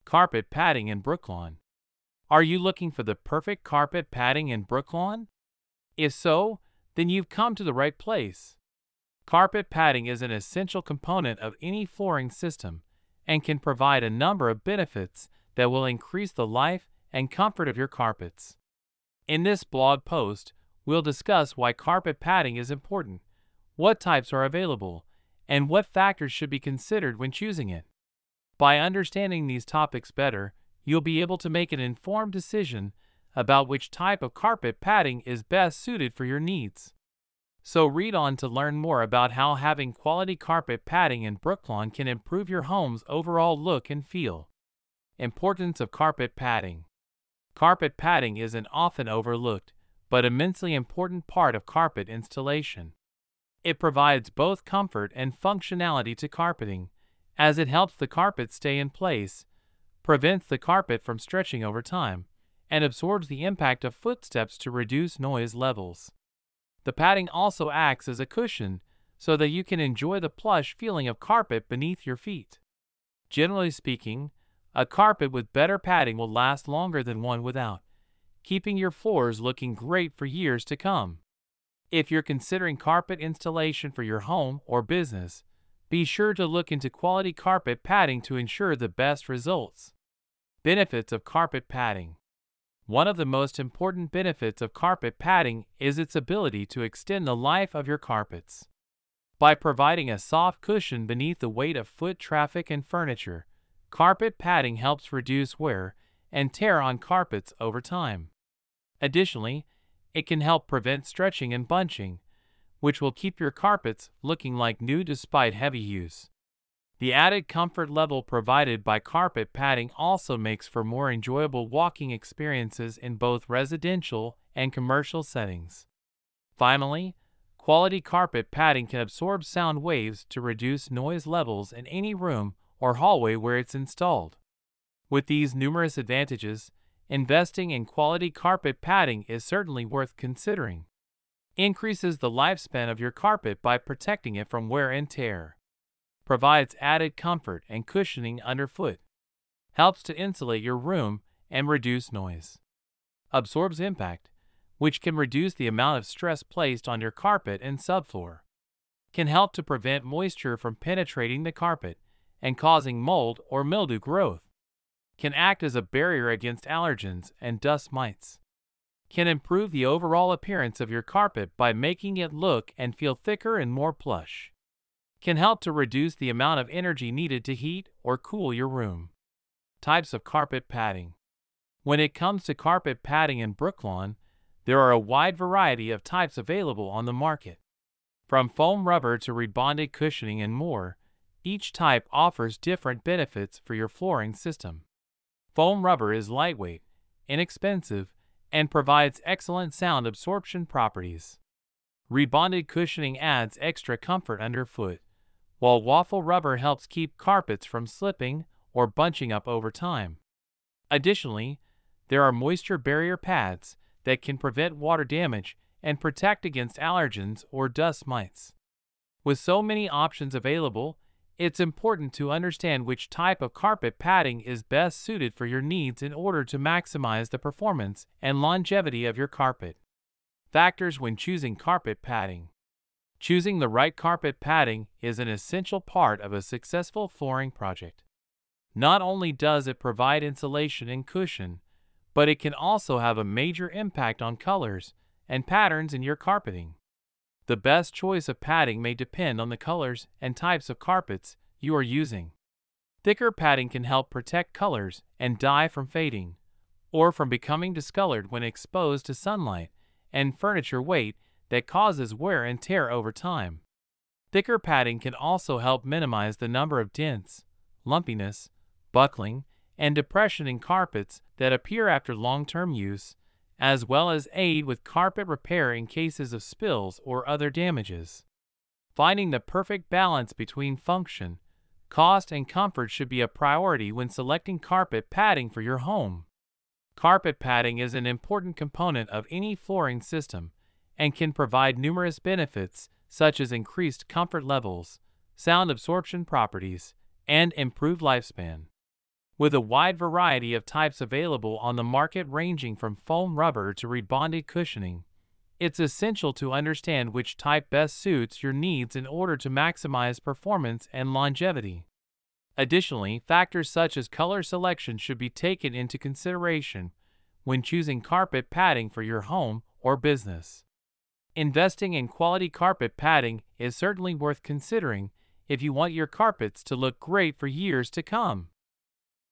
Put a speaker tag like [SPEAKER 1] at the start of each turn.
[SPEAKER 1] Carpet padding in Brooklawn. Are you looking for the perfect carpet padding in Brooklawn? If so, then you've come to the right place. Carpet padding is an essential component of any flooring system and can provide a number of benefits that will increase the life and comfort of your carpets. In this blog post, we'll discuss why carpet padding is important, what types are available, and what factors should be considered when choosing it. By understanding these topics better, you'll be able to make an informed decision about which type of carpet padding is best suited for your needs. So read on to learn more about how having quality carpet padding in Brooklawn can improve your home's overall look and feel. Importance of carpet padding. Carpet padding is an often overlooked, but immensely important part of carpet installation. It provides both comfort and functionality to carpeting, as it helps the carpet stay in place, prevents the carpet from stretching over time, and absorbs the impact of footsteps to reduce noise levels. The padding also acts as a cushion so that you can enjoy the plush feeling of carpet beneath your feet. Generally speaking, a carpet with better padding will last longer than one without, keeping your floors looking great for years to come. If you're considering carpet installation for your home or business, be sure to look into quality carpet padding to ensure the best results. Benefits of carpet padding. One of the most important benefits of carpet padding is its ability to extend the life of your carpets. By providing a soft cushion beneath the weight of foot traffic and furniture, carpet padding helps reduce wear and tear on carpets over time. Additionally, it can help prevent stretching and bunching, which will keep your carpets looking like new despite heavy use. The added comfort level provided by carpet padding also makes for more enjoyable walking experiences in both residential and commercial settings. Finally, quality carpet padding can absorb sound waves to reduce noise levels in any room or hallway where it's installed. With these numerous advantages, investing in quality carpet padding is certainly worth considering. Increases the lifespan of your carpet by protecting it from wear and tear. Provides added comfort and cushioning underfoot. Helps to insulate your room and reduce noise. Absorbs impact, which can reduce the amount of stress placed on your carpet and subfloor. Can help to prevent moisture from penetrating the carpet and causing mold or mildew growth. Can act as a barrier against allergens and dust mites. Can improve the overall appearance of your carpet by making it look and feel thicker and more plush. Can help to reduce the amount of energy needed to heat or cool your room. Types of carpet padding. When it comes to carpet padding in Brooklawn, there are a wide variety of types available on the market. From foam rubber to rebonded cushioning and more, each type offers different benefits for your flooring system. Foam rubber is lightweight, inexpensive, and provides excellent sound absorption properties. Rebonded cushioning adds extra comfort underfoot, while waffle rubber helps keep carpets from slipping or bunching up over time. Additionally, there are moisture barrier pads that can prevent water damage and protect against allergens or dust mites. With so many options available, it's important to understand which type of carpet padding is best suited for your needs in order to maximize the performance and longevity of your carpet. Factors when choosing carpet padding. Choosing the right carpet padding is an essential part of a successful flooring project. Not only does it provide insulation and cushion, but it can also have a major impact on colors and patterns in your carpeting. The best choice of padding may depend on the colors and types of carpets you are using. Thicker padding can help protect colors and dye from fading, or from becoming discolored when exposed to sunlight and furniture weight that causes wear and tear over time. Thicker padding can also help minimize the number of dents, lumpiness, buckling, and depression in carpets that appear after long-term use, as well as aid with carpet repair in cases of spills or other damages. Finding the perfect balance between function, cost, and comfort should be a priority when selecting carpet padding for your home. Carpet padding is an important component of any flooring system and can provide numerous benefits such as increased comfort levels, sound absorption properties, and improved lifespan. With a wide variety of types available on the market ranging from foam rubber to rebonded cushioning, it's essential to understand which type best suits your needs in order to maximize performance and longevity. Additionally, factors such as color selection should be taken into consideration when choosing carpet padding for your home or business. Investing in quality carpet padding is certainly worth considering if you want your carpets to look great for years to come.